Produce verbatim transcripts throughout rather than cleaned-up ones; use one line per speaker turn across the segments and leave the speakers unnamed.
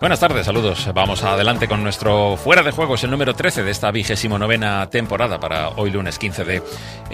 Buenas tardes, saludos. Vamos adelante con nuestro Fuera de Juegos, el número trece de esta vigésimo novena temporada para hoy lunes quince de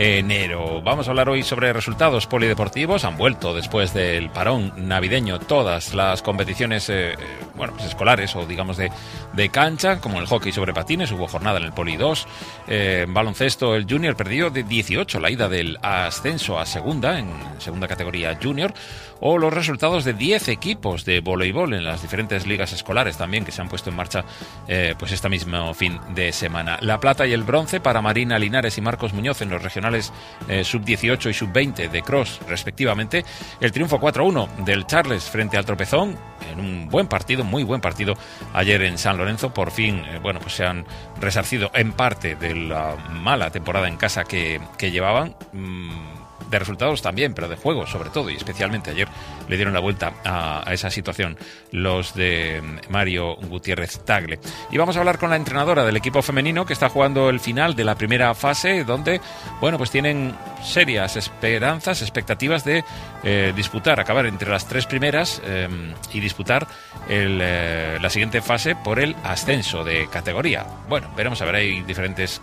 enero. Vamos a hablar hoy sobre resultados polideportivos. Han vuelto después del parón navideño todas las competiciones eh, bueno, pues escolares o digamos de, de cancha, como el hockey sobre patines. Hubo jornada en el Poli dos. Eh, en baloncesto el Junior perdió de dieciocho la ida del ascenso a segunda, en segunda categoría Junior. O los resultados de diez equipos de voleibol en las diferentes ligas escolares también que se han puesto en marcha eh, pues este mismo fin de semana. La plata y el bronce para Marina Linares y Marcos Muñoz en los regionales eh, sub dieciocho y sub veinte de cross respectivamente. El triunfo cuatro uno del Charles frente al Tropezón en un buen partido, muy buen partido ayer en San Lorenzo. Por fin, eh, bueno, pues se han resarcido en parte de la mala temporada en casa que, que llevaban. Mm, de resultados también, pero de juego sobre todo, y especialmente ayer le dieron la vuelta a, a esa situación los de Mario Gutiérrez Tagle. Y vamos a hablar con la entrenadora del equipo femenino que está jugando el final de la primera fase, donde, bueno, pues tienen serias esperanzas, expectativas de eh, disputar, acabar entre las tres primeras eh, y disputar el, eh, la siguiente fase por el ascenso de categoría. Bueno, veremos a ver, hay diferentes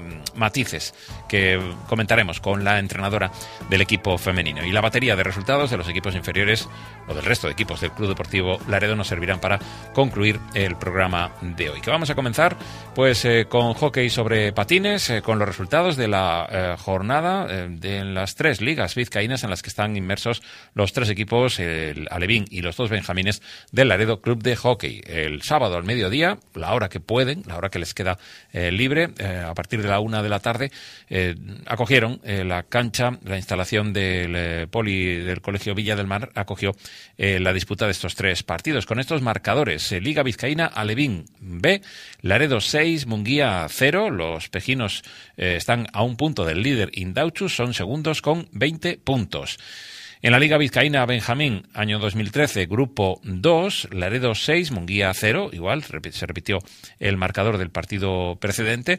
matices que comentaremos con la entrenadora del equipo femenino. Y la batería de resultados de los equipos inferiores o del resto de equipos del Club Deportivo Laredo nos servirán para concluir el programa de hoy, que vamos a comenzar pues eh, con hockey sobre patines, eh, con los resultados de la eh, jornada eh, de las tres ligas vizcaínas en las que están inmersos los tres equipos, el Alevín y los dos benjamines del Laredo Club de Hockey. El sábado al mediodía, la hora que pueden, la hora que les queda eh, libre, eh, a partir de la una de la tarde, eh, acogieron eh, la cancha, la instalación del eh, Poli del Colegio Villa del Mar, acogió eh, la disputa de estos tres partidos. Con estos marcadores, eh, Liga Vizcaína, Alevín B, Laredo seis, Munguía cero, los pejinos eh, están a un punto del líder Indauchus, son segundos con veinte puntos. En la Liga Vizcaína Benjamín, año dos mil trece, grupo dos, Laredo seis, Munguía cero, igual, se repitió el marcador del partido precedente.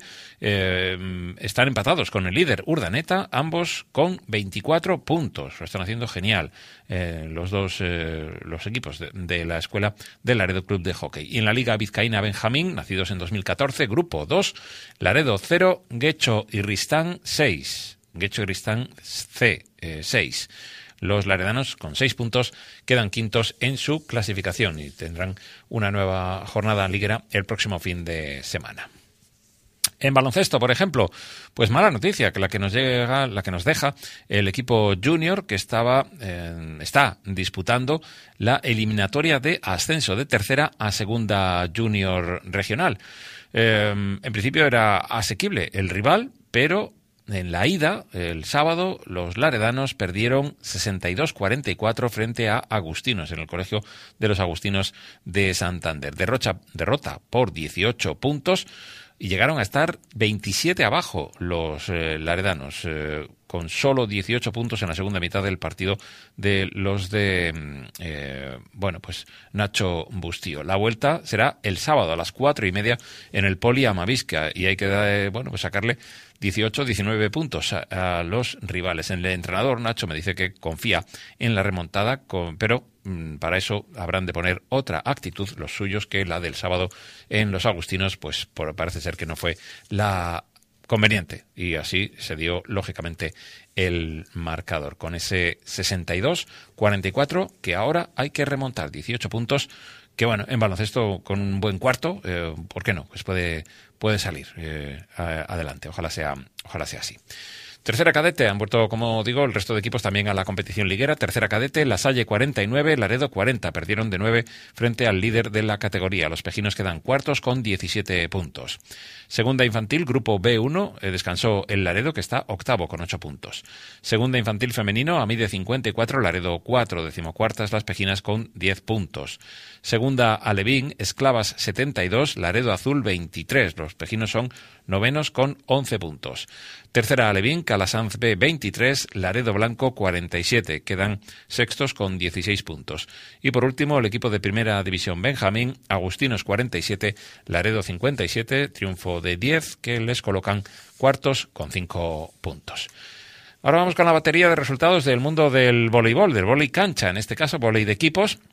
Eh, están empatados con el líder Urdaneta, ambos con veinticuatro puntos. Lo están haciendo genial eh, los dos eh, los equipos de, de la escuela del Laredo Club de Hockey. Y en la Liga Vizcaína Benjamín, nacidos en dos mil catorce, grupo dos, Laredo cero, Guecho y Ristán seis. Guecho y Ristán C, eh, seis. Los laredanos, con seis puntos, quedan quintos en su clasificación y tendrán una nueva jornada liguera el próximo fin de semana. En baloncesto, por ejemplo, pues mala noticia, que la que nos llega, la que nos deja el equipo junior, que estaba eh, está disputando la eliminatoria de ascenso de tercera a segunda junior regional. Eh, en principio era asequible el rival, pero en la ida, el sábado, los laredanos perdieron sesenta y dos a cuarenta y cuatro frente a Agustinos, en el Colegio de los Agustinos de Santander. Derrocha, derrota por dieciocho puntos y llegaron a estar veintisiete abajo los eh, laredanos, eh, con solo dieciocho puntos en la segunda mitad del partido de los de, eh, bueno, pues Nacho Bustío. La vuelta será el sábado a las cuatro y media en el Poli Amavisca y hay que, eh, bueno, pues sacarle dieciocho, diecinueve puntos a, a los rivales. El entrenador Nacho me dice que confía en la remontada, con, pero mmm, para eso habrán de poner otra actitud los suyos que la del sábado en los Agustinos, pues por, parece ser que no fue la conveniente y así se dio lógicamente el marcador con ese sesenta y dos a cuarenta y cuatro que ahora hay que remontar dieciocho puntos. Que bueno, en baloncesto con un buen cuarto, eh, ¿por qué no? Pues puede, puede salir eh, adelante. Ojalá sea, ojalá sea así. Tercera cadete, han vuelto, como digo, el resto de equipos también a la competición liguera. Tercera cadete, La Salle cuarenta y nueve, Laredo cuarenta. Perdieron de nueve frente al líder de la categoría. Los pejinos quedan cuartos con diecisiete puntos. Segunda infantil, grupo B uno, eh, descansó el Laredo, que está octavo con ocho puntos. Segunda infantil femenino, Amide cincuenta y cuatro, Laredo cuatro, decimocuartas las pejinas con diez puntos. Segunda Alevín, Esclavas setenta y dos, Laredo Azul veintitrés. Los pejinos son novenos con once puntos. Tercera Alevín, Calasanz B veintitrés, Laredo Blanco cuarenta y siete. Quedan sextos con dieciséis puntos. Y por último, el equipo de Primera División Benjamín, Agustinos cuarenta y siete, Laredo cincuenta y siete, triunfo de diez que les colocan cuartos con cinco puntos. Ahora vamos con la batería de resultados del mundo del voleibol, del vóley cancha, en este caso vóley de equipos.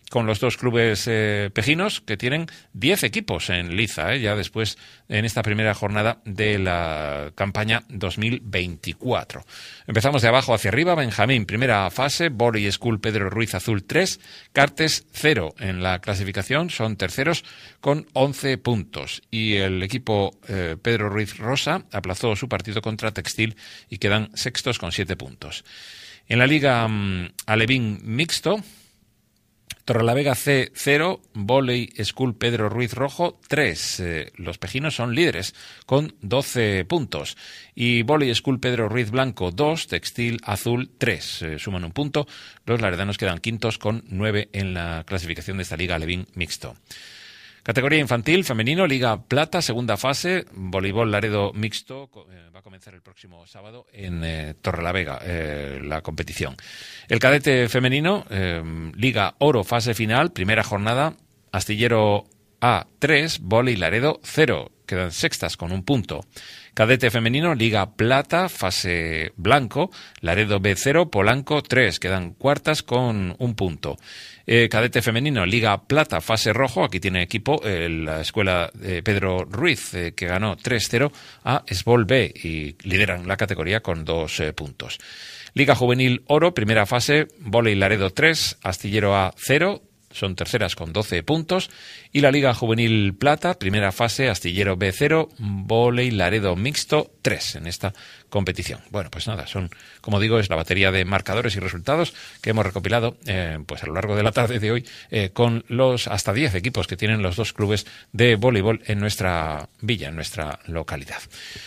con los dos clubes eh, pejinos, que tienen diez equipos en liza, eh, ya después en esta primera jornada de la campaña dos mil veinticuatro. Empezamos de abajo hacia arriba. Benjamín, primera fase, Volley School Pedro Ruiz Azul tres, Cartes cero en la clasificación, son terceros con once puntos. Y el equipo eh, Pedro Ruiz Rosa aplazó su partido contra Textil y quedan sextos con siete puntos. En la Liga um, Alevín Mixto, Torrelavega C cero, Volley School Pedro Ruiz Rojo tres. Eh, los pejinos son líderes con doce puntos. Y Volley School Pedro Ruiz Blanco dos, Textil Azul tres. Eh, suman un punto. Los laredanos quedan quintos con nueve en la clasificación de esta Liga Alevín Mixto. Categoría infantil, femenino, Liga Plata, segunda fase, voleibol Laredo mixto, eh, va a comenzar el próximo sábado en eh, Torrelavega, eh, la competición. El cadete femenino, eh, Liga Oro, fase final, primera jornada, Astillero A tres, Voley Laredo cero, quedan sextas con un punto. Cadete femenino, Liga Plata, fase blanco, Laredo B cero, Polanco tres, quedan cuartas con un punto. Eh, cadete femenino, Liga Plata, fase rojo, aquí tiene equipo eh, la escuela de Pedro Ruiz, eh, que ganó tres cero a Esbol B y lideran la categoría con dos eh, puntos. Liga Juvenil Oro, primera fase, Voley Laredo tres, Astillero A cero, son terceras con doce puntos. Y la Liga Juvenil Plata, primera fase, Astillero B cero, Volley Laredo Mixto tres en esta competición. Bueno, pues nada, son, como digo, es la batería de marcadores y resultados que hemos recopilado eh, pues a lo largo de la tarde de hoy eh, con los hasta diez equipos que tienen los dos clubes de voleibol en nuestra villa, en nuestra localidad.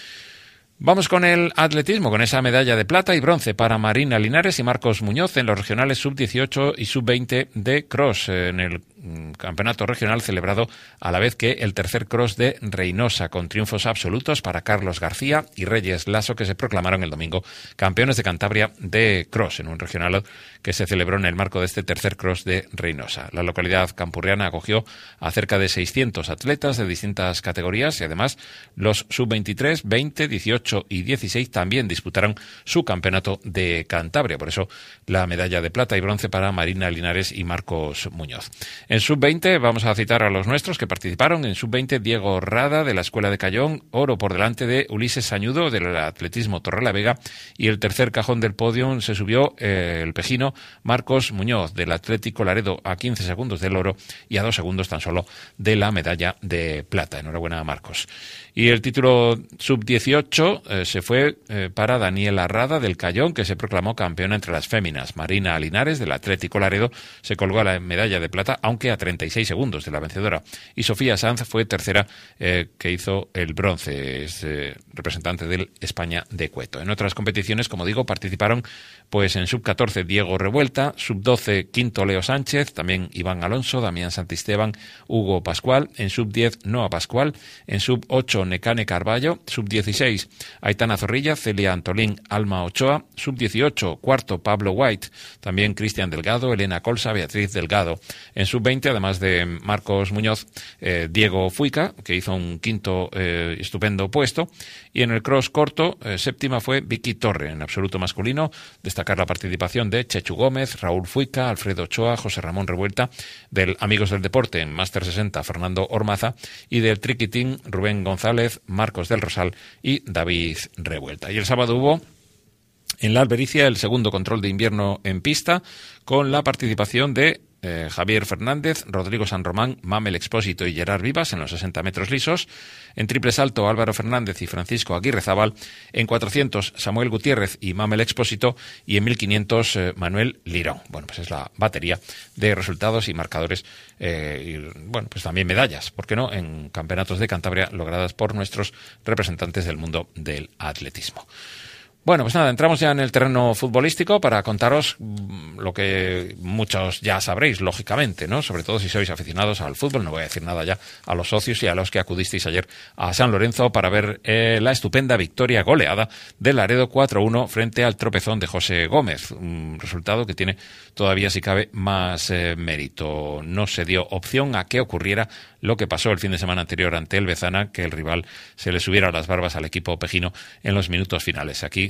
Vamos con el atletismo, con esa medalla de plata y bronce para Marina Linares y Marcos Muñoz en los regionales sub dieciocho y sub veinte de cross, en el campeonato regional celebrado a la vez que el tercer cross de Reynosa, con triunfos absolutos para Carlos García y Reyes Lasso, que se proclamaron el domingo campeones de Cantabria de cross, en un regional que se celebró en el marco de este tercer cross de Reynosa. La localidad campurriana acogió a cerca de seiscientos atletas de distintas categorías y además los sub veintitrés, veinte, dieciocho y dieciséis también disputaron su campeonato de Cantabria. Por eso la medalla de plata y bronce para Marina Linares y Marcos Muñoz. En sub veinte vamos a citar a los nuestros que participaron. En sub veinte, Diego Rada de la Escuela de Cayón, oro por delante de Ulises Sañudo del atletismo Torrelavega, y el tercer cajón del podio se subió eh, el pejino Marcos Muñoz del Atlético Laredo a quince segundos del oro y a dos segundos tan solo de la medalla de plata. Enhorabuena, Marcos. Y el título sub dieciocho eh, se fue eh, para Daniela Rada del Cayón, que se proclamó campeona entre las féminas. Marina Linares del Atlético Laredo se colgó a la medalla de plata, aunque a treinta y seis segundos de la vencedora. Y Sofía Sanz fue tercera, eh, que hizo el bronce, es eh, representante del España de Cueto. En otras competiciones, como digo, participaron pues en sub catorce Diego Revuelta, sub doce quinto Leo Sánchez, también Iván Alonso, Damián Santisteban, Hugo Pascual, en sub diez Noa Pascual, en sub ocho Necane Carballo, sub dieciséis Aitana Zorrilla, Celia Antolín, Alma Ochoa, sub dieciocho cuarto Pablo White, también Cristian Delgado, Elena Colsa, Beatriz Delgado. En sub veinte, además de Marcos Muñoz, eh, Diego Fuica, que hizo un quinto eh, estupendo puesto, y en el cross corto, eh, séptima fue Vicky Torre. En absoluto masculino, destacar la participación de Chechu Gómez, Raúl Fuica, Alfredo Ochoa, José Ramón Revuelta, del Amigos del Deporte en Máster sesenta, Fernando Ormaza, y del Triquitín, Rubén González, Marcos del Rosal y David Revuelta. Y el sábado hubo en la Albericia el segundo control de invierno en pista, con la participación de Eh, Javier Fernández, Rodrigo San Román, Mamel Expósito y Gerard Vivas en los sesenta metros lisos. En triple salto, Álvaro Fernández y Francisco Aguirre Zabal. En cuatrocientos, Samuel Gutiérrez y Mamel Expósito. Y en mil quinientos, eh, Manuel Lirón. Bueno, pues es la batería de resultados y marcadores. Eh, y, bueno, pues también medallas, ¿por qué no?, en campeonatos de Cantabria logradas por nuestros representantes del mundo del atletismo. Bueno, pues nada, entramos ya en el terreno futbolístico para contaros lo que muchos ya sabréis, lógicamente, ¿no? Sobre todo si sois aficionados al fútbol. No voy a decir nada ya a los socios y a los que acudisteis ayer a San Lorenzo para ver eh, la estupenda victoria goleada del Laredo cuatro uno frente al tropezón de José Gómez. Un resultado que tiene todavía, si cabe, más eh, mérito. No se dio opción a que ocurriera lo que pasó el fin de semana anterior ante el Bezana, que el rival se le subiera a las barbas al equipo pejino en los minutos finales. Aquí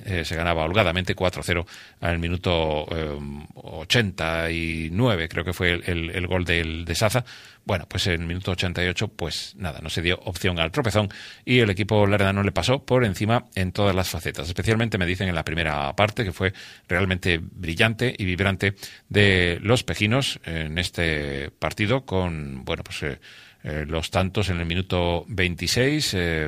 eh, se ganaba holgadamente cuatro a cero al minuto eh, ochenta y nueve, creo que fue el, el, el gol del, de Saza. Bueno, pues en el minuto ochenta y ocho, pues nada, no se dio opción al tropezón y el equipo laredano le pasó por encima en todas las facetas. Especialmente me dicen en la primera parte, que fue realmente brillante y vibrante de los pejinos en este partido, con, bueno, pues eh, eh, los tantos en el minuto veintiséis, eh,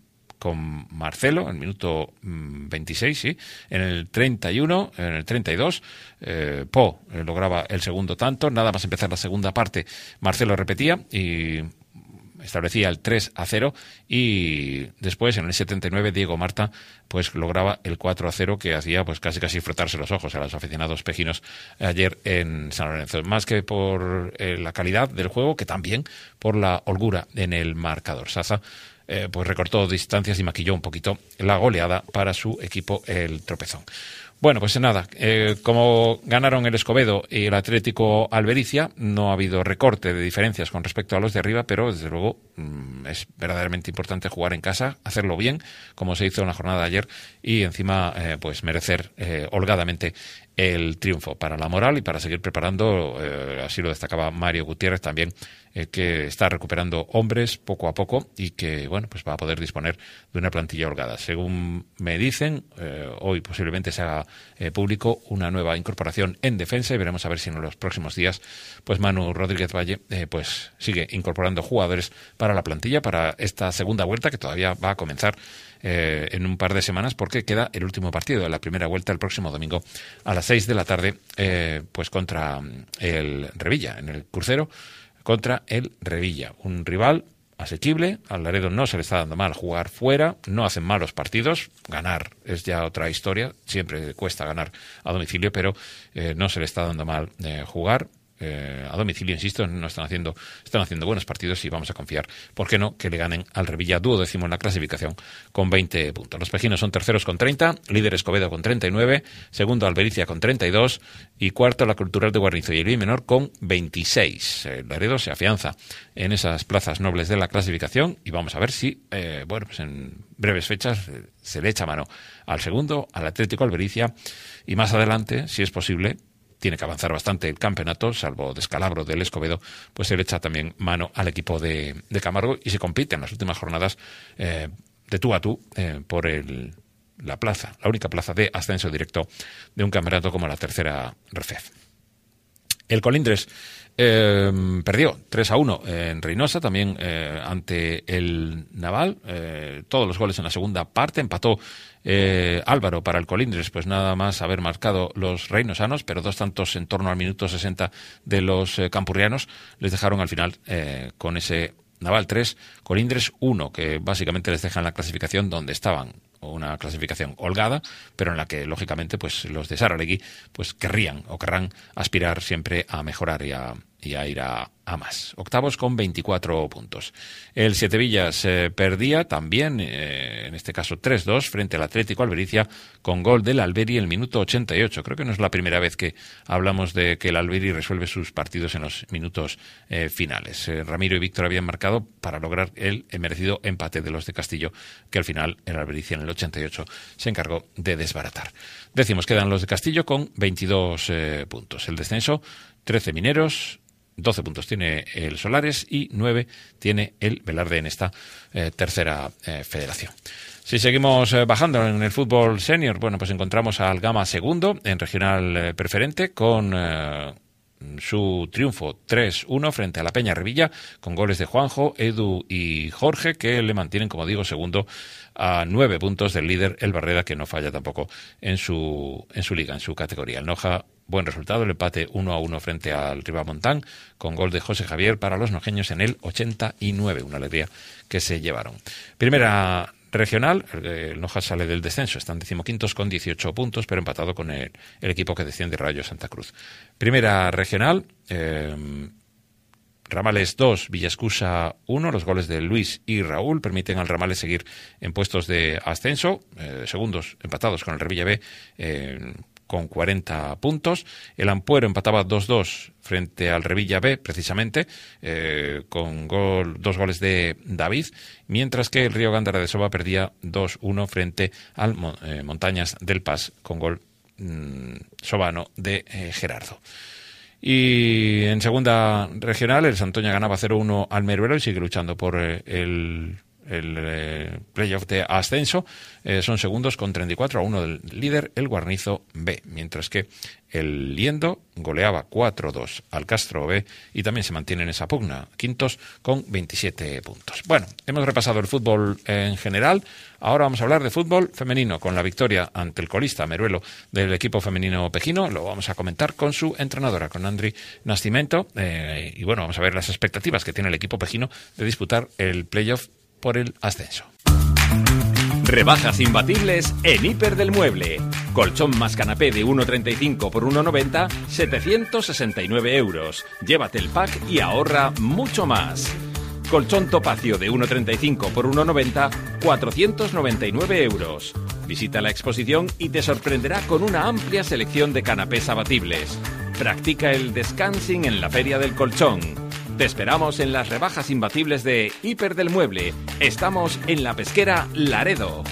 con Marcelo, en el minuto veintiséis, sí, en el treinta y uno, en el treinta y dos, eh, Po eh, lograba el segundo tanto, nada más empezar la segunda parte, Marcelo repetía y establecía el tres a cero, y después en el setenta y nueve Diego Marta pues lograba el cuatro a cero, que hacía pues casi casi frotarse los ojos a los aficionados pejinos ayer en San Lorenzo, más que por eh, la calidad del juego, que también por la holgura en el marcador. Saza Eh, pues recortó distancias y maquilló un poquito la goleada para su equipo, el Tropezón. Bueno, pues nada, eh, como ganaron el Escobedo y el Atlético Albericia, no ha habido recorte de diferencias con respecto a los de arriba, pero desde luego mmm, es verdaderamente importante jugar en casa, hacerlo bien, como se hizo en la jornada de ayer, y encima eh, pues merecer eh, holgadamente el triunfo para la moral y para seguir preparando, eh, así lo destacaba Mario Gutiérrez también, eh, que está recuperando hombres poco a poco y que, bueno, pues va a poder disponer de una plantilla holgada. Según me dicen, eh, hoy posiblemente se haga eh, público una nueva incorporación en defensa, y veremos a ver si en los próximos días pues Manu Rodríguez Valle eh, pues sigue incorporando jugadores para la plantilla para esta segunda vuelta, que todavía va a comenzar Eh, en un par de semanas, porque queda el último partido de la primera vuelta el próximo domingo a las seis de la tarde, eh, pues contra el Revilla, en el crucero contra el Revilla, un rival asequible. Al Laredo no se le está dando mal jugar fuera, no hacen malos partidos, ganar es ya otra historia, siempre cuesta ganar a domicilio, pero eh, no se le está dando mal eh, jugar. Eh, a domicilio, insisto, no están haciendo están haciendo buenos partidos, y vamos a confiar, ¿por qué no?, que le ganen al Revilla, duodécimo en la clasificación con veinte puntos. Los pejinos son terceros con treinta, líder Escobedo con treinta y nueve, segundo Albericia con treinta y dos y cuarto la Cultural de Guarnizo y el Menor con veintiséis. El Laredo se afianza en esas plazas nobles de la clasificación, y vamos a ver si eh, bueno, pues en breves fechas eh, se le echa mano al segundo, al Atlético Albericia, y más adelante, si es posible, tiene que avanzar bastante el campeonato, salvo descalabro del Escobedo, pues se le echa también mano al equipo de, de Camargo, y se compite en las últimas jornadas eh, de tú a tú eh, por el, la plaza, la única plaza de ascenso directo de un campeonato como la tercera Refez. El Colindres eh, perdió tres a uno en Reynosa, también eh, ante el Naval, eh, todos los goles en la segunda parte. Empató eh, Álvaro para el Colindres, pues nada más haber marcado los reinosanos, pero dos tantos en torno al minuto sesenta de los eh, campurrianos les dejaron al final eh, con ese Naval tres, Colindres uno, que básicamente les deja en la clasificación donde estaban, una clasificación holgada, pero en la que lógicamente pues los de Saralegui pues querrían o querrán aspirar siempre a mejorar y a, y a ir a, a más. Octavos con veinticuatro puntos. El Siete Villas eh, perdía también, eh, en este caso tres dos, frente al Atlético Albericia, con gol del Alberi el minuto ochenta y ocho. Creo que no es la primera vez que hablamos de que el Alberi resuelve sus partidos en los minutos eh, finales. Eh, Ramiro y Víctor habían marcado para lograr el merecido empate de los de Castillo, que al final el Albericia en el ochenta y ocho se encargó de desbaratar. Décimos quedan los de Castillo con veintidós eh, puntos. El descenso, trece Mineros, doce puntos tiene el Solares y nueve tiene el Velarde en esta eh, tercera eh, federación. Si seguimos eh, bajando en el fútbol senior, bueno, pues encontramos al Gama segundo en regional eh, preferente con eh, su triunfo tres uno frente a la Peña Revilla, con goles de Juanjo, Edu y Jorge, que le mantienen, como digo, segundo a nueve puntos del líder, el Barreda, que no falla tampoco en su en su liga, en su categoría. El Noja, buen resultado, el empate uno a uno frente al Ribamontán, con gol de José Javier para los nojeños en el ochenta y nueve, una alegría que se llevaron. Primera regional, el Noja sale del descenso, están decimoquintos con dieciocho puntos, pero empatado con el, el equipo que desciende, Rayo Santa Cruz. Primera regional, eh, Ramales dos, Villascusa uno, los goles de Luis y Raúl permiten al Ramales seguir en puestos de ascenso, eh, segundos empatados con el Revilla B, eh, con cuarenta puntos. El Ampuero empataba dos dos frente al Revilla B, precisamente, eh, con gol, dos goles de David, mientras que el Río Gándara de Soba perdía dos uno frente al eh, Montañas del Pas, con gol mmm, sobano de eh, Gerardo. Y en segunda regional, el Santoña ganaba cero uno al Meruelo y sigue luchando por eh, el... el eh, playoff de ascenso. Eh, son segundos con treinta y cuatro a uno del líder, el Guarnizo B, mientras que el Liendo goleaba cuatro dos al Castro B y también se mantiene en esa pugna, quintos con veintisiete puntos. Bueno, hemos repasado el fútbol en general. Ahora vamos a hablar de fútbol femenino, con la victoria ante el colista Meruelo del equipo femenino pejino. Lo vamos a comentar con su entrenadora, con Andri Nascimento, eh, y bueno, vamos a ver las expectativas que tiene el equipo pejino de disputar el playoff por el ascenso.
Rebajas imbatibles en Hiper del Mueble. Colchón más canapé de uno treinta y cinco por uno noventa, setecientos sesenta y nueve euros. Llévate el pack y ahorra mucho más. Colchón topacio de uno treinta y cinco por uno noventa, cuatrocientos noventa y nueve euros. Visita la exposición y te sorprenderá con una amplia selección de canapés abatibles. Practica el descansing en la Feria del Colchón. Te esperamos en las rebajas imbatibles de Hiper del Mueble. Estamos en La Pesquera, Laredo.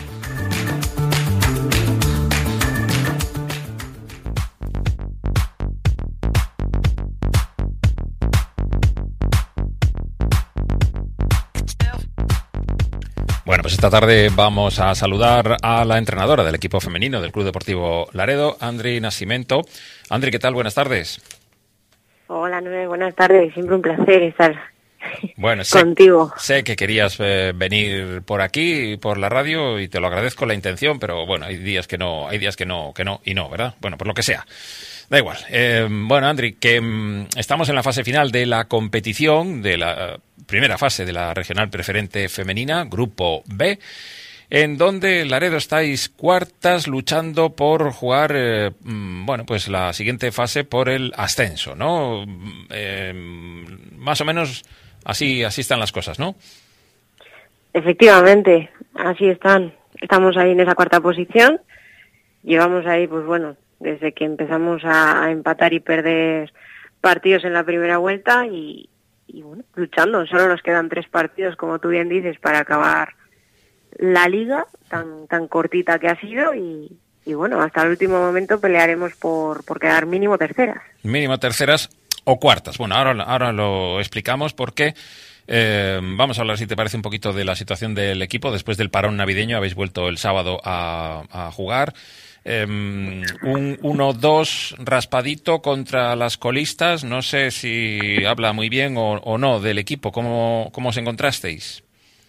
Bueno, pues esta tarde vamos a saludar a la entrenadora del equipo femenino del Club Deportivo Laredo, Andri Nascimento. Andri, ¿qué tal? Buenas tardes.
Hola, Noé, buenas tardes. Siempre un placer estar
bueno, sé,
contigo.
Sé que querías eh, venir por aquí, por la radio, y te lo agradezco la intención, pero bueno, hay días que no, hay días que no, que no y no, ¿verdad? Bueno, por lo que sea. Da igual. Eh, bueno, Andri, que mm, estamos en la fase final de la competición, de la uh, primera fase de la regional preferente femenina, Grupo B, en donde Laredo estáis cuartas luchando por jugar, eh, bueno, pues la siguiente fase por el ascenso, ¿no? Eh, más o menos así, así están las cosas, ¿no?
Efectivamente, así están. Estamos ahí en esa cuarta posición. Llevamos ahí, pues bueno, desde que empezamos a, a empatar y perder partidos en la primera vuelta y, y bueno, luchando. Solo nos quedan tres partidos, como tú bien dices, para acabar la liga tan tan cortita que ha sido y, y bueno, hasta el último momento pelearemos por, por quedar mínimo terceras.
Mínimo terceras o cuartas. Bueno, ahora, ahora lo explicamos porque eh, vamos a hablar, si te parece, un poquito de la situación del equipo. Después del parón navideño habéis vuelto el sábado a, a jugar. Eh, un uno dos raspadito contra las colistas. No sé si habla muy bien o, o no del equipo. ¿Cómo, cómo os encontrasteis?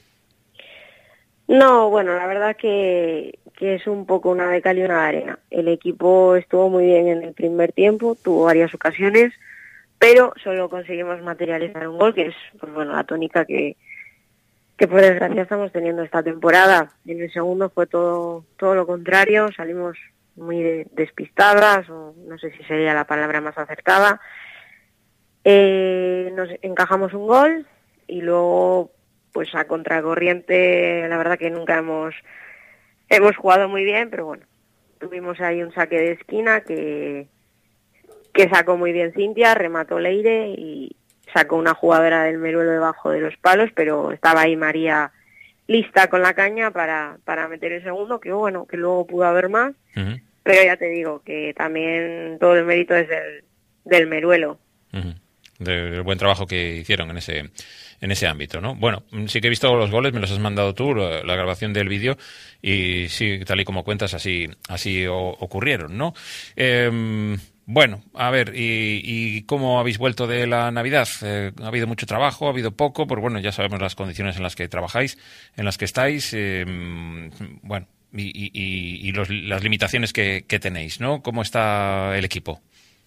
No, bueno, la verdad que, que es un poco una de cal y una de arena. El equipo estuvo muy bien en el primer tiempo, tuvo varias ocasiones, pero solo conseguimos materializar un gol, que es, pues bueno, la tónica que, que por desgracia estamos teniendo esta temporada. En el segundo fue todo, todo lo contrario, salimos muy de, despistadas, o no sé si sería la palabra más acertada. Eh, nos encajamos un gol y luego, pues a contracorriente, la verdad que nunca hemos hemos jugado muy bien, pero bueno, tuvimos ahí un saque de esquina que que sacó muy bien Cintia, remató Leire y sacó una jugadora del Meruelo debajo de los palos, pero estaba ahí María lista con la caña para para meter el segundo, que bueno, que luego pudo haber más, uh-huh. Pero ya te digo que también todo el mérito es del, del Meruelo.
Uh-huh. Del buen trabajo que hicieron en ese en ese ámbito, ¿no? Bueno, sí que he visto los goles, me los has mandado tú, la, la grabación del vídeo, y sí, tal y como cuentas, así así o, ocurrieron, ¿no? Eh, bueno, a ver, ¿y, y cómo habéis vuelto de la Navidad? Eh, ¿Ha habido mucho trabajo? ¿Ha habido poco? Pues bueno, ya sabemos las condiciones en las que trabajáis, en las que estáis, eh, bueno, y, y, y los, las limitaciones que, que tenéis, ¿no? ¿Cómo está el equipo?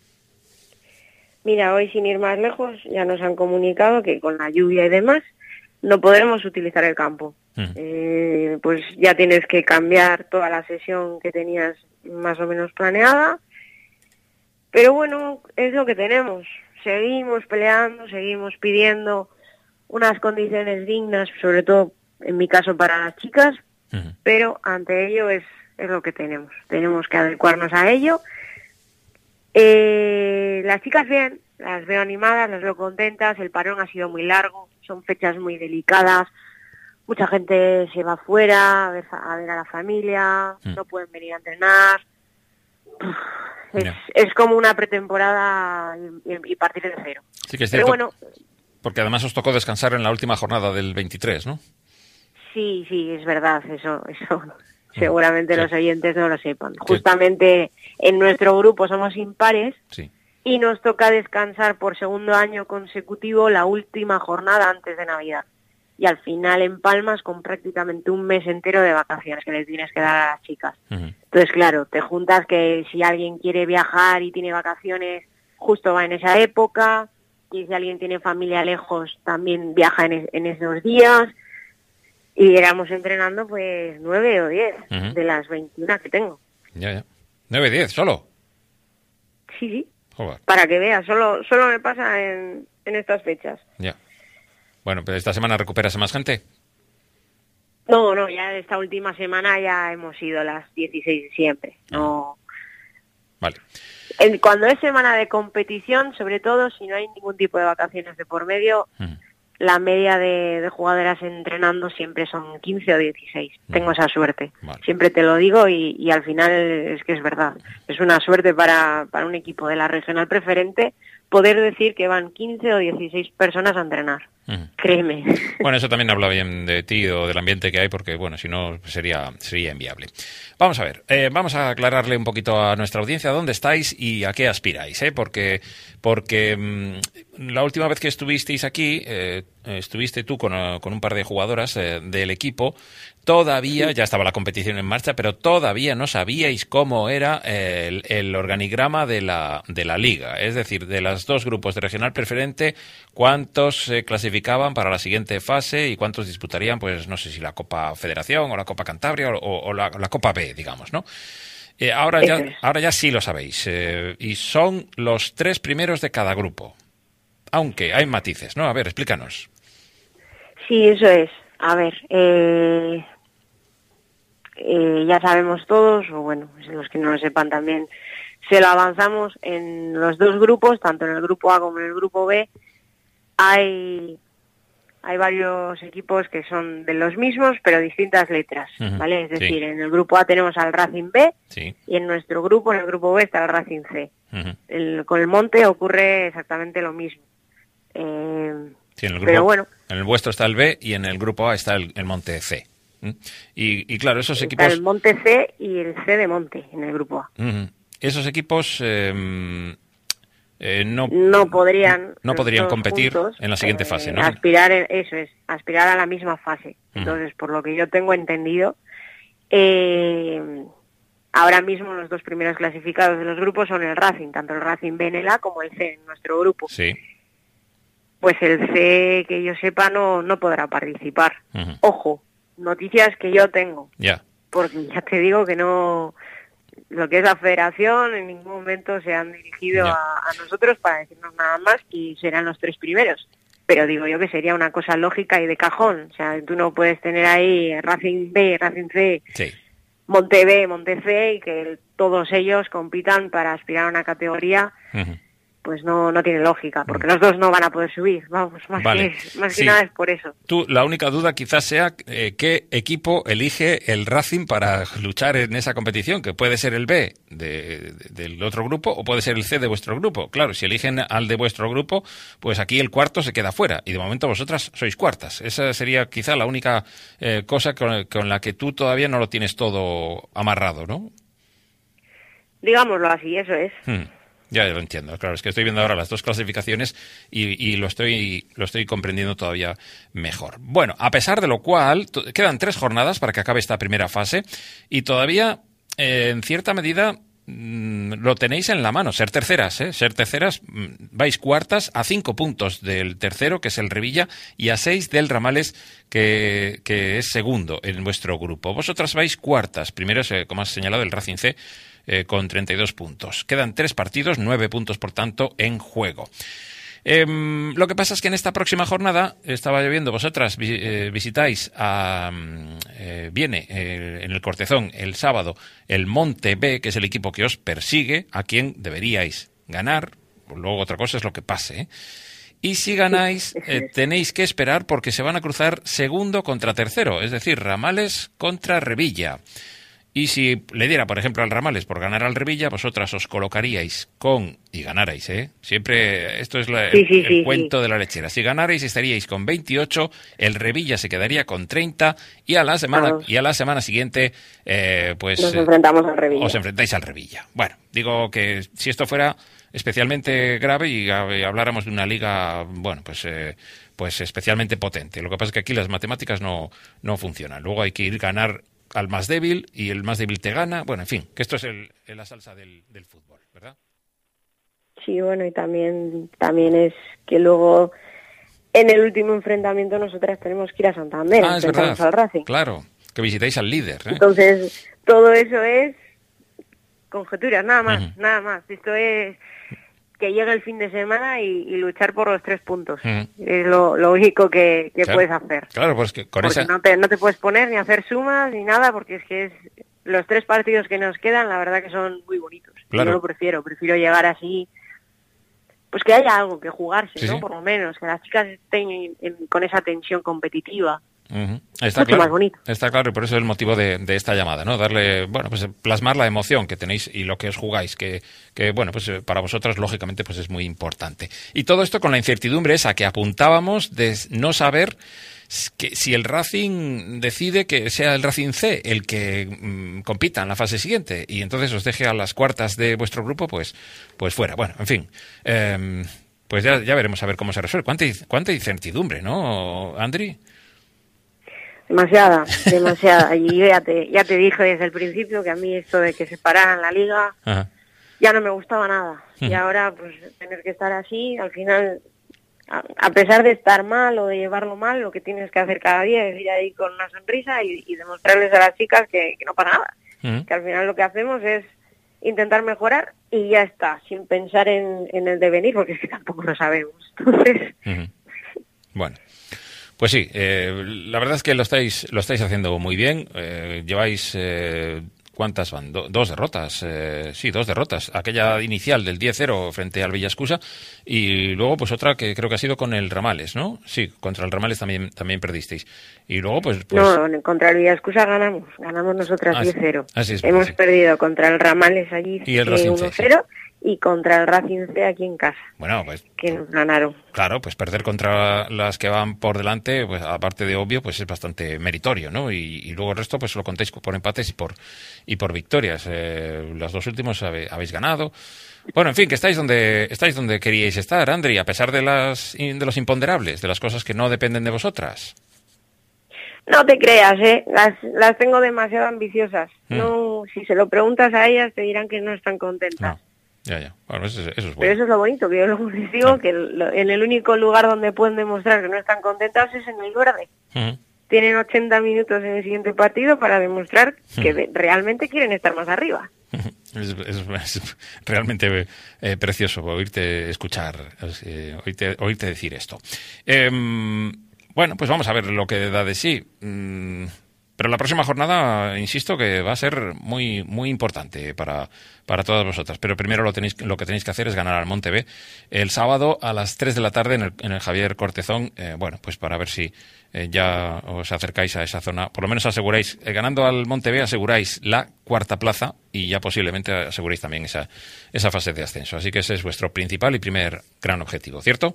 Mira, hoy sin ir más lejos ya nos han comunicado que con la lluvia y demás no podremos utilizar el campo. Uh-huh. Eh, pues ya tienes que cambiar toda la sesión que tenías más o menos planeada. Pero bueno, es lo que tenemos. Seguimos peleando, seguimos pidiendo unas condiciones dignas, sobre todo en mi caso para las chicas, uh-huh. Pero ante ello es, es lo que tenemos. Tenemos que adecuarnos a ello. Eh, las chicas bien, las veo animadas, las veo contentas, el parón ha sido muy largo, son fechas muy delicadas, mucha gente se va fuera a ver a, ver a la familia, mm. no pueden venir a entrenar, es, no. es como una pretemporada y, y partir de cero.
Sí que es cierto,
pero bueno,
porque además os tocó descansar en la última jornada del veintitrés, ¿no?
Sí, sí, es verdad, eso, eso seguramente sí. Los oyentes no lo sepan.
Sí.
Justamente en nuestro grupo somos impares
sí.
y nos toca descansar por segundo año consecutivo la última jornada antes de Navidad. Y al final empalmas con prácticamente un mes entero de vacaciones que les tienes que dar a las chicas. Uh-huh. Entonces, claro, te juntas que si alguien quiere viajar y tiene vacaciones, justo va en esa época, y si alguien tiene familia lejos, también viaja en, es- en esos días. Y éramos entrenando pues nueve o diez uh-huh. de las veintiuna que tengo.
Ya, ya. ¿Nueve, diez solo?
Sí, sí.
Joder.
Para que veas, solo solo me pasa en, en estas fechas.
Ya. Bueno, pero esta semana recuperas a más gente.
No, no, ya esta última semana ya hemos ido las dieciséis siempre. No.
Vale.
En, cuando es semana de competición, sobre todo, si no hay ningún tipo de vacaciones de por medio, uh-huh. la media de, de jugadoras entrenando siempre son quince o dieciséis. Uh-huh. Tengo esa suerte. Vale. Siempre te lo digo y, y al final es que es verdad. Es una suerte para, para un equipo de la regional preferente poder decir que van quince o dieciséis personas a entrenar. Uh-huh. Créeme.
Bueno, eso también habla bien de ti o del ambiente que hay, porque, bueno, si no sería sería inviable. Vamos a ver, eh, vamos a aclararle un poquito a nuestra audiencia dónde estáis y a qué aspiráis, ¿eh? Porque, porque mmm, la última vez que estuvisteis aquí, eh, estuviste tú con, con un par de jugadoras eh, del equipo. Todavía, ya estaba la competición en marcha, pero todavía no sabíais cómo era el, el organigrama de la, de la liga. Es decir, de los dos grupos de regional preferente, cuántos se eh, clasificaban para la siguiente fase y cuántos disputarían, pues no sé si la Copa Federación o la Copa Cantabria o, o la, la Copa B, digamos, ¿no? Eh, ahora, ya, ahora ya sí lo sabéis. Eh, y son los tres primeros de cada grupo. Aunque hay matices, ¿no? A ver, explícanos.
Sí, eso es. A ver, eh, eh, ya sabemos todos, o bueno, los que no lo sepan también, se lo avanzamos en los dos grupos, tanto en el grupo A como en el grupo B, hay, hay varios equipos que son de los mismos, pero distintas letras, uh-huh. ¿vale? Es decir, sí. en el grupo A tenemos al Racing B, sí. y en nuestro grupo, en el grupo B, está el Racing C. Uh-huh. El, con el Monte ocurre exactamente lo mismo. Eh,
Sí, en el grupo,
pero bueno,
en el vuestro está el B y en el grupo A está el, el Monte C. ¿Mm? Y, y claro, esos
está
equipos...
el Monte C y el C de Monte en el grupo A.
Uh-huh. Esos equipos eh, eh, no,
no podrían,
no podrían competir juntos, en la siguiente eh, fase, ¿no?
Aspirar, eso es, aspirar a la misma fase. Uh-huh. Entonces, por lo que yo tengo entendido, eh, ahora mismo los dos primeros clasificados de los grupos son el Racing, tanto el Racing B en el A como el C en nuestro grupo.
Sí.
Pues el C, que yo sepa, no, no podrá participar. Uh-huh. Ojo, noticias que yo tengo.
Ya. Yeah.
Porque ya te digo que no... Lo que es la federación en ningún momento se han dirigido yeah. a, a nosotros para decirnos nada más que serán los tres primeros. Pero digo yo que sería una cosa lógica y de cajón. O sea, tú no puedes tener ahí Racing B, Racing C,
sí.
Monte B, Monte C y que todos ellos compitan para aspirar a una categoría... Uh-huh. Pues no no tiene lógica, porque los dos no van a poder subir, vamos, más
vale.
que, más
sí.
que nada es por eso.
Tú, la única duda quizás sea eh, qué equipo elige el Racing para luchar en esa competición, que puede ser el B de, de, del otro grupo o puede ser el C de vuestro grupo. Claro, si eligen al de vuestro grupo, pues aquí el cuarto se queda fuera, y de momento vosotras sois cuartas. Esa sería quizá la única eh, cosa con, con la que tú todavía no lo tienes todo amarrado, ¿no?
Digámoslo así, eso es.
Hmm. Ya, ya lo entiendo. Claro, es que estoy viendo ahora las dos clasificaciones y, y lo estoy lo estoy comprendiendo todavía mejor. Bueno, a pesar de lo cual, t- quedan tres jornadas para que acabe esta primera fase y todavía, eh, en cierta medida, mmm, lo tenéis en la mano. Ser terceras, ¿eh? Ser terceras, mmm, vais cuartas a cinco puntos del tercero, que es el Revilla, y a seis del Ramales, que, que es segundo en vuestro grupo. Vosotras vais cuartas. Primero es, eh, como has señalado, el Racing C, Eh, con treinta y dos puntos. Quedan tres partidos, nueve puntos, por tanto, en juego. Eh, lo que pasa es que en esta próxima jornada, estaba yo viendo, vosotras eh, visitáis a... Eh, viene eh, en el Cortezón el sábado el Monte B, que es el equipo que os persigue, a quien deberíais ganar. Luego otra cosa es lo que pase, ¿eh? Y si ganáis, eh, tenéis que esperar porque se van a cruzar segundo contra tercero, es decir, Ramales contra Revilla. Y si le diera, por ejemplo, al Ramales por ganar al Revilla, vosotras os colocaríais con... Y ganarais, ¿eh? Siempre, esto es la,
sí,
el,
sí,
el
sí,
cuento
sí.
de la lechera. Si ganarais estaríais con veintiocho, el Revilla se quedaría con treinta y a la semana,
Vamos.
y a la semana siguiente, eh, pues...
Nos
eh,
enfrentamos al Revilla.
Os enfrentáis al Revilla. Bueno, digo que si esto fuera especialmente grave y habláramos de una liga, bueno, pues... Eh, pues especialmente potente. Lo que pasa es que aquí las matemáticas no, no funcionan. Luego hay que ir a ganar al más débil y el más débil te gana. Bueno, en fin, que esto es el, la salsa del, del fútbol, ¿verdad?
Sí, bueno, y también también es que luego en el último enfrentamiento nosotras tenemos que ir a Santander,
Ah, es verdad.
al Racing.
Claro, que visitáis al líder, ¿eh?
Entonces, todo eso es conjeturas, nada más,
Uh-huh.
nada más. Esto es que llegue el fin de semana y, y luchar por los tres puntos.
Uh-huh.
Es lo, lo único que, que
Claro.
puedes hacer.
Claro, pues que con
Porque
esa...
no te, no te puedes poner ni hacer sumas ni nada, porque es que es los tres partidos que nos quedan, la verdad que son muy bonitos.
Claro.
Yo lo prefiero, prefiero llegar así, pues que haya algo que jugarse,
Sí,
¿no?
sí.
Por lo menos, que las chicas estén en- en- con esa tensión competitiva.
Uh-huh. Está
Mucho
claro,
más bonito.
está claro, y por eso es el motivo de, de esta llamada, ¿no? Darle, bueno, pues plasmar la emoción que tenéis y lo que os jugáis, que, que bueno, pues para vosotras, lógicamente, pues es muy importante. Y todo esto con la incertidumbre esa que apuntábamos de no saber que si el Racing decide que sea el Racing C el que mmm, compita en la fase siguiente y entonces os deje a las cuartas de vuestro grupo, pues, pues fuera. Bueno, en fin, eh, pues ya, ya veremos a ver cómo se resuelve. ¿Cuánta, cuánta incertidumbre, ¿no, Andri?
Demasiada, demasiada. Y ya te, ya te dije desde el principio que a mí esto de que se pararan la liga
Ajá.
ya no me gustaba nada.
Ujú.
Y ahora, pues, tener que estar así, al final, a, a pesar de estar mal o de llevarlo mal, lo que tienes que hacer cada día es ir ahí con una sonrisa y, y demostrarles a las chicas que, que no pasa nada.
Ujú.
Que al final lo que hacemos es intentar mejorar y ya está, sin pensar en, en el devenir, porque es que tampoco lo sabemos. Entonces,
Ujú. Bueno, pues sí, eh, la verdad es que lo estáis lo estáis haciendo muy bien. Eh, lleváis, eh, ¿cuántas van? Do- dos derrotas, eh, sí, dos derrotas. Aquella inicial del diez cero frente al Villascusa y luego pues otra que creo que ha sido con el Ramales, ¿no? Sí, contra el Ramales también también perdisteis. Y luego pues... pues
no, contra el Villascusa ganamos, ganamos nosotras
Ah,
diez cero.
así es,
Hemos
sí.
perdido contra el Ramales allí
Y el Racing C,
uno cero y contra el Racing C aquí en casa,
Bueno, pues
que nos ganaron.
claro, pues perder contra las que van por delante, pues aparte de obvio, pues es bastante meritorio, ¿no? Y, y luego el resto, pues lo contáis por empates y por y por victorias. Eh, los dos últimos habe- habéis ganado. Bueno, en fin, que estáis donde estáis donde queríais estar, Andri, a pesar de las de los imponderables, de las cosas que no dependen de vosotras.
No te creas, ¿eh? Las, las tengo demasiado ambiciosas.
Mm.
No, si se lo preguntas a ellas te dirán que no están contentas.
No, ya, ya. Bueno, eso, es- eso es
Pero
bueno.
eso es lo bonito, que yo luego les digo
Claro.
que lo- en el único lugar donde pueden demostrar que no están contentas es en el verde.
Ujú.
Tienen ochenta minutos en el siguiente partido para demostrar que de- realmente quieren estar más arriba.
Es, es- es realmente eh, precioso oírte escuchar, eh, oírte, oírte decir esto. Em, bueno, pues vamos a ver lo que da de sí. Mm, pero la próxima jornada, insisto, que va a ser muy muy importante para, para todas vosotras. Pero primero lo tenéis lo que tenéis que hacer es ganar al Monte B el sábado a las tres de la tarde en el, en el Javier Cortezón. Eh, bueno, pues para ver si eh, ya os acercáis a esa zona. Por lo menos aseguráis, eh, ganando al Monte B, aseguráis la cuarta plaza y ya posiblemente aseguréis también esa, esa fase de ascenso. Así que ese es vuestro principal y primer gran objetivo, ¿cierto?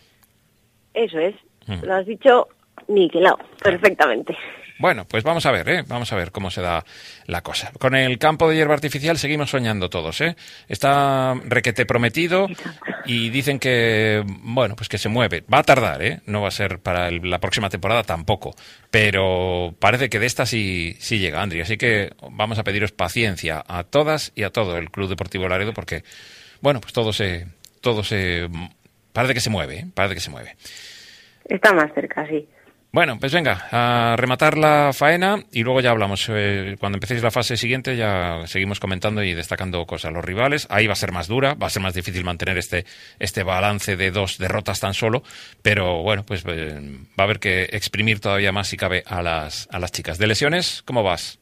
Eso es.
Mm.
Lo has dicho niquelado, perfectamente.
Bueno, pues vamos a ver, ¿eh? Vamos a ver cómo se da la cosa. Con el campo de hierba artificial seguimos soñando todos, ¿eh? Está requete prometido y dicen que, bueno, pues que se mueve. Va a tardar, ¿eh? No va a ser para el- la próxima temporada tampoco. Pero parece que de esta sí, sí llega, Andri. Así que vamos a pediros paciencia a todas y a todo el Club Deportivo Laredo porque, bueno, pues todo se... todo se parece que se mueve, ¿eh? Parece que se mueve.
Está más cerca, sí.
Bueno, pues venga, a rematar la faena y luego ya hablamos. Eh, cuando empecéis la fase siguiente ya seguimos comentando y destacando cosas. Los rivales, ahí va a ser más dura, va a ser más difícil mantener este este balance de dos derrotas tan solo, pero bueno, pues eh, va a haber que exprimir todavía más si cabe a las a las chicas. ¿De lesiones, cómo vas?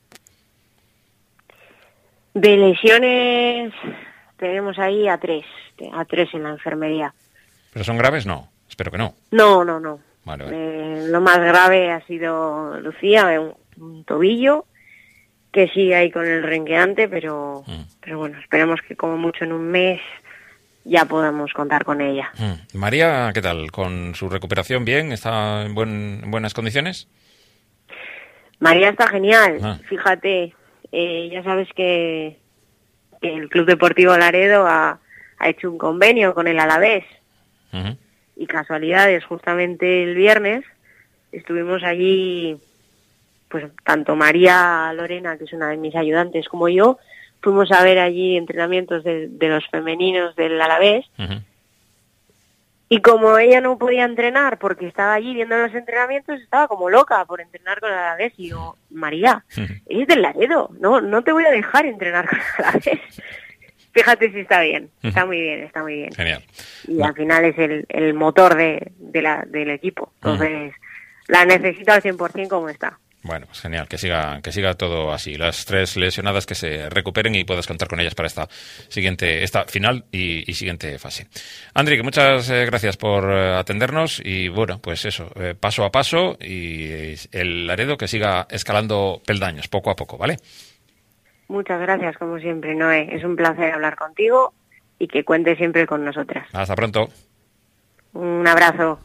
De lesiones tenemos ahí a tres, a tres en la enfermería.
¿Pero son graves? No, espero que no.
No, no, no.
Vale, vale.
Eh, lo más grave ha sido Lucía, un, un tobillo, que sigue ahí con el renqueante, pero, mm. pero bueno, esperemos que como mucho en un mes ya podamos contar con ella.
Mm. María, ¿qué tal? ¿Con su recuperación bien? ¿Está en, buen, en buenas condiciones?
María está genial,
ah.
fíjate, eh, ya sabes que, que el Club Deportivo Laredo ha, ha hecho un convenio con el Alavés.
Uh-huh.
Y casualidades, justamente el viernes estuvimos allí, pues tanto María Lorena, que es una de mis ayudantes, como yo, fuimos a ver allí entrenamientos de, de los femeninos del Alavés. Uh-huh. Y como ella no podía entrenar porque estaba allí viendo los entrenamientos, estaba como loca por entrenar con el Alavés. Y yo, María, uh-huh. eres del Laredo, no, no te voy a dejar entrenar con el Alavés. Fíjate si está bien, está muy bien, está muy bien.
Genial.
Y al final es el, el motor de, de la, del equipo. Entonces, uh-huh. la necesito al cien por ciento como está.
Bueno, pues genial, que siga que siga todo así. Las tres lesionadas que se recuperen y puedas contar con ellas para esta siguiente, esta final y, y siguiente fase. Andri, que muchas eh, gracias por eh, atendernos y bueno, pues eso, eh, paso a paso y eh, el Laredo que siga escalando peldaños poco a poco, ¿vale?
Muchas gracias, como siempre, Noé. Es un placer hablar contigo y que cuentes siempre con nosotras.
Hasta pronto.
Un abrazo.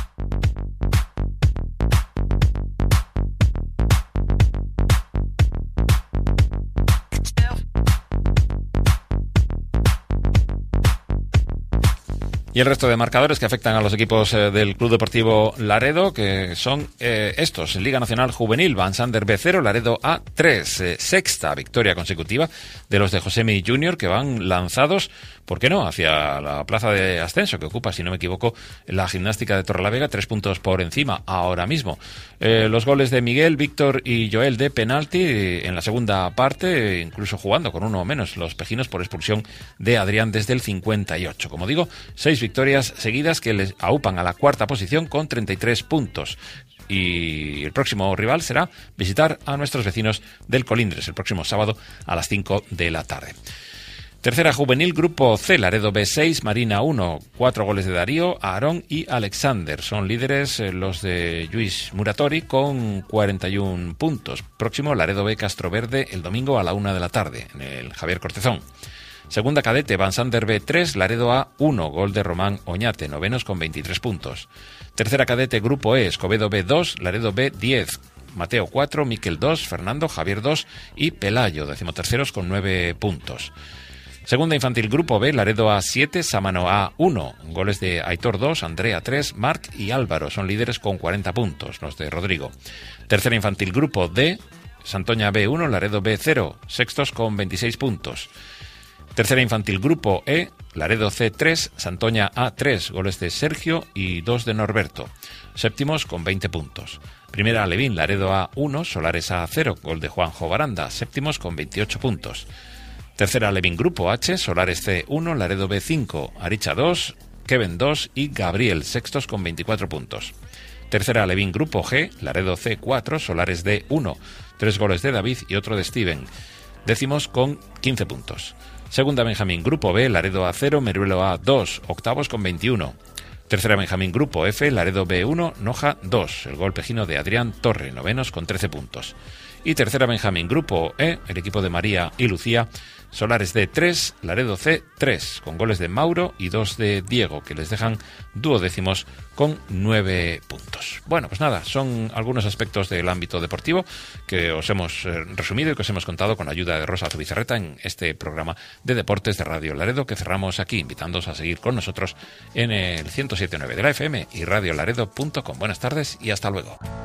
Y el resto de marcadores que afectan a los equipos eh, del Club Deportivo Laredo, que son eh, estos: Liga Nacional Juvenil, Van Sander B cero, Laredo A tres, eh, sexta victoria consecutiva de los de Josemi Junior, que van lanzados, ¿por qué no?, hacia la plaza de ascenso, que ocupa, si no me equivoco, la Gimnástica de Torrelavega, tres puntos por encima ahora mismo. Eh, los goles de Miguel, Víctor y Joel de penalti en la segunda parte, incluso jugando con uno o menos los pejinos por expulsión de Adrián desde el cincuenta y ocho. Como digo, seis victorias seguidas que les aupan a la cuarta posición con treinta y tres puntos. Y el próximo rival será visitar a nuestros vecinos del Colindres el próximo sábado a las cinco de la tarde. Tercera juvenil, Grupo C, Laredo B seis, Marina uno, cuatro goles de Darío, Aarón y Alexander. Son líderes eh, los de Luis Muratori con cuarenta y uno puntos. Próximo, Laredo B Castroverde el domingo a la una de la tarde en el Javier Cortezón. Segunda cadete, Van Sander B tres, Laredo A uno, gol de Román Oñate, novenos con veintitrés puntos. Tercera cadete, Grupo E, Escobedo B dos, Laredo B diez, Mateo cuatro, Miquel dos, Fernando, Javier dos y Pelayo, decimoterceros con nueve puntos. Segunda infantil, Grupo B, Laredo A siete, Sámano A uno, goles de Aitor dos, Andrea tres, Marc y Álvaro, son líderes con cuarenta puntos, los de Rodrigo. Tercera infantil, Grupo D, Santoña B uno, Laredo B cero, sextos con veintiséis puntos. Tercera infantil, Grupo E, Laredo C tres, Santoña A tres, goles de Sergio y dos de Norberto. Séptimos con veinte puntos. Primera Alevín, Laredo A uno, Solares A cero, gol de Juanjo Baranda, séptimos con veintiocho puntos. Tercera Alevín, Grupo H, Solares C uno, Laredo B cinco, Aricha dos, Kevin dos y Gabriel, sextos con veinticuatro puntos. Tercera Alevín, Grupo G, Laredo C cuatro, Solares D uno, tres goles de David y otro de Steven, décimos con quince puntos. Segunda Benjamín, Grupo B, Laredo A cero, Meruelo A dos, octavos con veintiuno. Tercera Benjamín, Grupo F, Laredo B uno, Noja dos, el gol pejino de Adrián Torre, novenos con trece puntos. Y tercera Benjamín, Grupo E, el equipo de María y Lucía, Solares D tres, Laredo C tres, con goles de Mauro y dos de Diego, que les dejan duodécimos con nueve puntos. Bueno, pues nada, son algunos aspectos del ámbito deportivo que os hemos eh, resumido y que os hemos contado con la ayuda de Rosa Zubizarreta en este programa de deportes de Radio Laredo, que cerramos aquí, invitándoos a seguir con nosotros en el ciento siete punto nueve de la F M y radio laredo punto com. Buenas tardes y hasta luego.